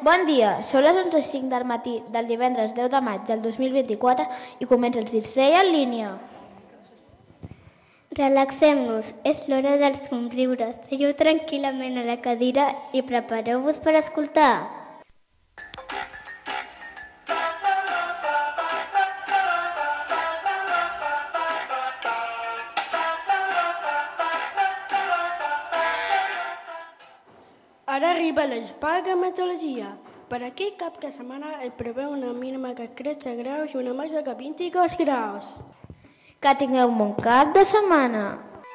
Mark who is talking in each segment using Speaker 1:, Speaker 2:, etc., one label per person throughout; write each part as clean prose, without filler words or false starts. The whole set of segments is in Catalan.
Speaker 1: Bon dia, són les 11:05 del matí del divendres 10 de maig del 2024 i comença el Circei en línia.
Speaker 2: Relaxem-nos, és l'hora dels somriures. Seieu tranquil·lament a la cadira i prepareu-vos per escoltar.
Speaker 3: Ara arriba l'espai de meteorologia. Per aquí cap de setmana es preveu una mínima de 13 graus i una màxima de 22 graus.
Speaker 1: Que tingueu un bon cap de setmana.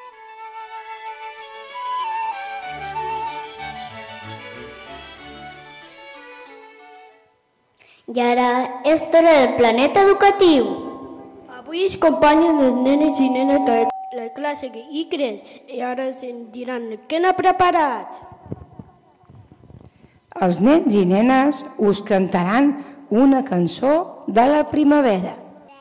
Speaker 2: I ara és l'hora del planeta educatiu.
Speaker 3: Avui es acompanyen els nenes i nenes de la classe I3 i ara ens diran què n'ha preparat.
Speaker 4: Els nens i nenes us cantaran una cançó de la primavera.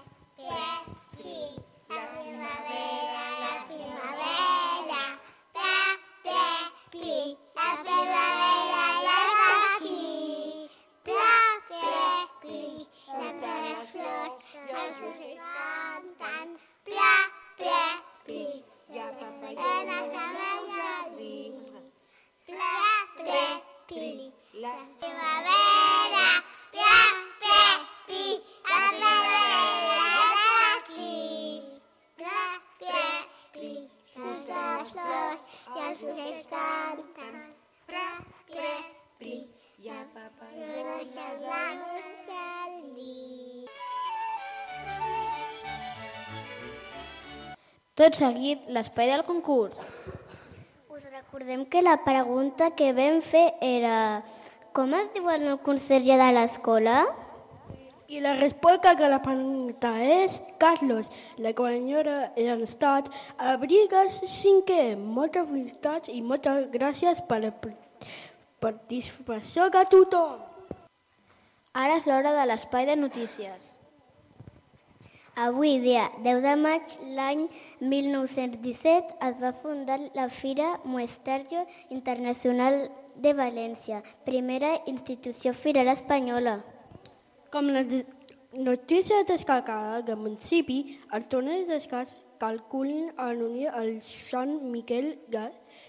Speaker 1: Tot seguit, l'espai del concurs.
Speaker 2: Us recordem que la pregunta que vam fer era com es diu el nou conserge de l'escola?
Speaker 3: I la resposta que la pregunta és Carlos, la guanyadora ha estat Abrigues 5è. Moltes felicitats i moltes gràcies per la participació de tothom.
Speaker 1: Ara és l'hora de l'espai de notícies.
Speaker 2: Avui, dia 10 de maig, l'any 1917, es va fundar la Fira Muestrario Internacional de València, primera institució firal espanyola.
Speaker 3: Com la notícia destacada del municipi, el torneig d'escacs calculen reunir el Sant Miquel de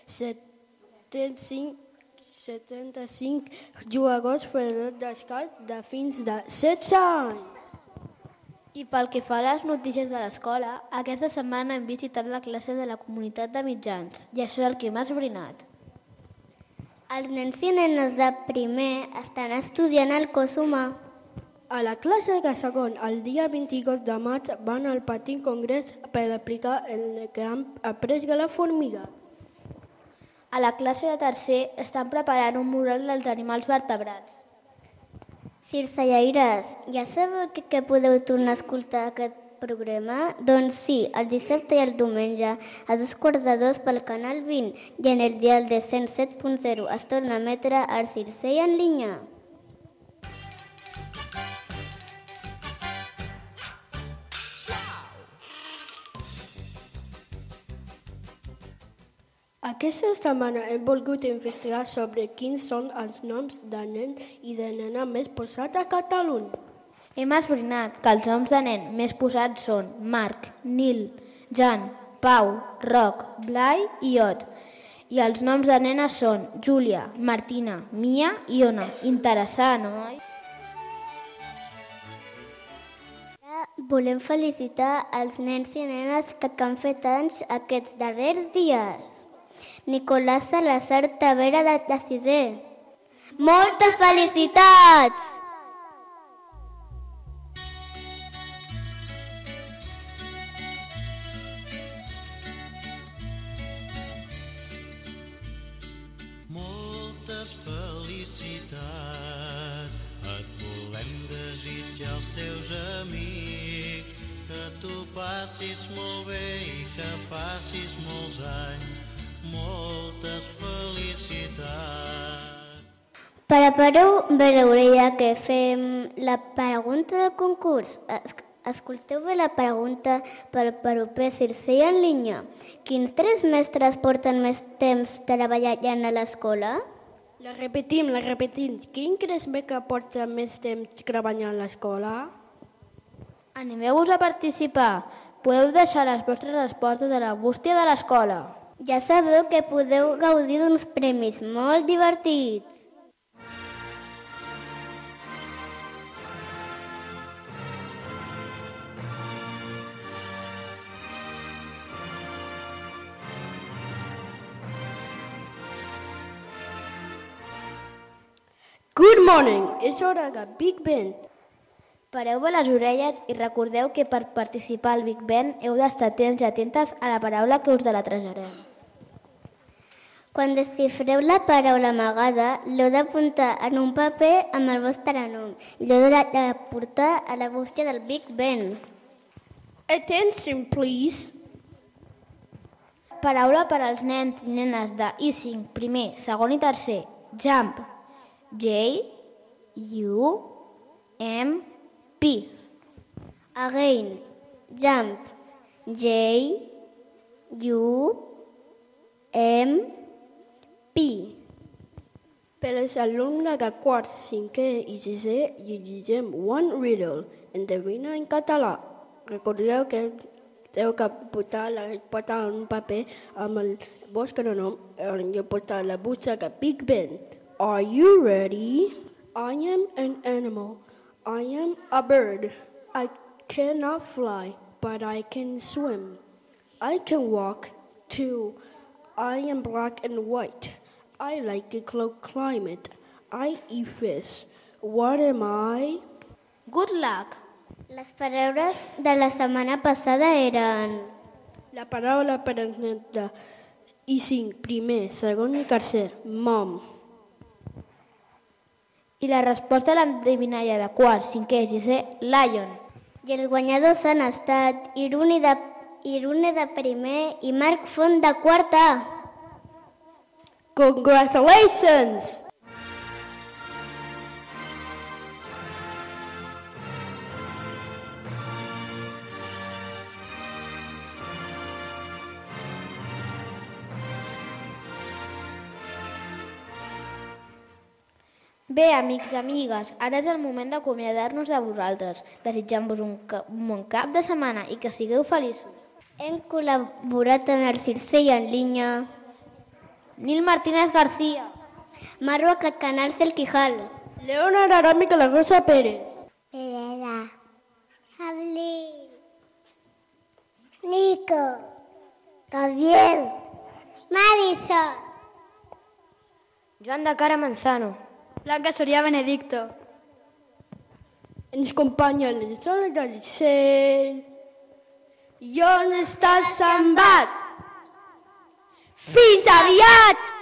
Speaker 3: 75 jugadors federats d'escacs de fins de 16 anys.
Speaker 1: I pel que fa a les notícies de l'escola, aquesta setmana hem visitat la classe de la comunitat de mitjans i això és el que m'ha esbrinat.
Speaker 2: Els nens i nenes de primer estan estudiant el cos humà.
Speaker 3: A la classe de segon, el dia 22 de maig, van al petit congrés per aplicar el que han après de la formiga.
Speaker 1: A la classe de tercer estan preparant un mural dels animals vertebrats.
Speaker 2: Circellaires, ja sabeu que podeu tornar a escoltar aquest programa? Doncs sí, el dissabte i el diumenge, a 2:15 pel canal 20 i en el dial de 107.0 es torna a emetre el Circei en línia.
Speaker 3: Aquesta setmana hem volgut investigar sobre quins són els noms de nen i de nena més posats a Catalunya.
Speaker 1: Hem esbrinat que els noms de nen més posats són Marc, Nil, Jan, Pau, Roc, Blai i Ot. I els noms de nena són Júlia, Martina, Mia i Ona. Interessant, oi?
Speaker 2: Volem felicitar els nens i nenes que han fet anys aquests darrers dies. Nicolás Salazar Tavera de 6è. Moltes felicitats!
Speaker 5: Moltes felicitats et volem desitjar als teus amics, que tu passis molt bé i que facis molts anys. Moltes felicitats.
Speaker 2: Prepareu bé l'orella que fem la pregunta del concurs. Escolteu bé la pregunta pel proper Circei en línia. Quins 3 mestres porten més temps treballant a l'escola?
Speaker 3: La repetim. Quin creus que porta més temps treballant a l'escola?
Speaker 1: Animeu-vos a participar. Podeu deixar les vostres respostes a la bústia de l'escola.
Speaker 2: Ja sabeu que podeu gaudir d'uns premis molt divertits.
Speaker 3: Good morning! És hora de Big Ben.
Speaker 1: Pareu bé les orelles i recordeu que per participar al Big Ben heu d'estar atents i atentes a la paraula que us deletrejarem.
Speaker 2: Quan desxifreu la paraula amagada, l'heu d'apuntar en un paper amb el vostre nom i l'heu de portar a la bústia del Big Ben.
Speaker 3: Attention, please.
Speaker 1: Paraula per als nens i nenes de I5, primer, segon i tercer. Jump. J-U-M-P.
Speaker 2: Again, jump, J-U-M-P.
Speaker 3: Per als alumnes de quart, cinquè i sisè llegirem One Riddle, endevina en català. Recordeu que heu de posar la resposta en un paper amb el vostre nom i posar la bústia Big Ben. Are you ready? I am an animal. I am a bird. I cannot fly, but I can swim. I can walk, too. I am black and white. I like a cold climate. I eat fish. What am I?
Speaker 1: Good luck.
Speaker 2: Les paraules de la setmana passada eren...
Speaker 3: La paraula per als nens de I5, primer, segon i tercer, mom.
Speaker 1: I la resposta a l'endevinalla de quart, cinquè i sisè, lion.
Speaker 2: I els guanyadors han estat Irune de primer i Marc Font de quarta.
Speaker 3: Congratulations!
Speaker 1: Bé, amics i amigues, ara és el moment d'acomiadar-nos de vosaltres, desitjant-vos un bon cap de setmana i que sigueu feliços.
Speaker 2: Hem col·laborat en el Circell en línia.
Speaker 1: Nil Martínez García.
Speaker 2: Marwa Canals del Quijal.
Speaker 3: Leonard Arami de la Rosa Pérez.
Speaker 2: Pereda. Abril. Nico. Gabriel. Marisol.
Speaker 1: Joan de Cara Manzano.
Speaker 6: Blanca Soria Benedicto.
Speaker 3: Ens acompanya el sol del cel. I on està Sant Bat? Fins aviat!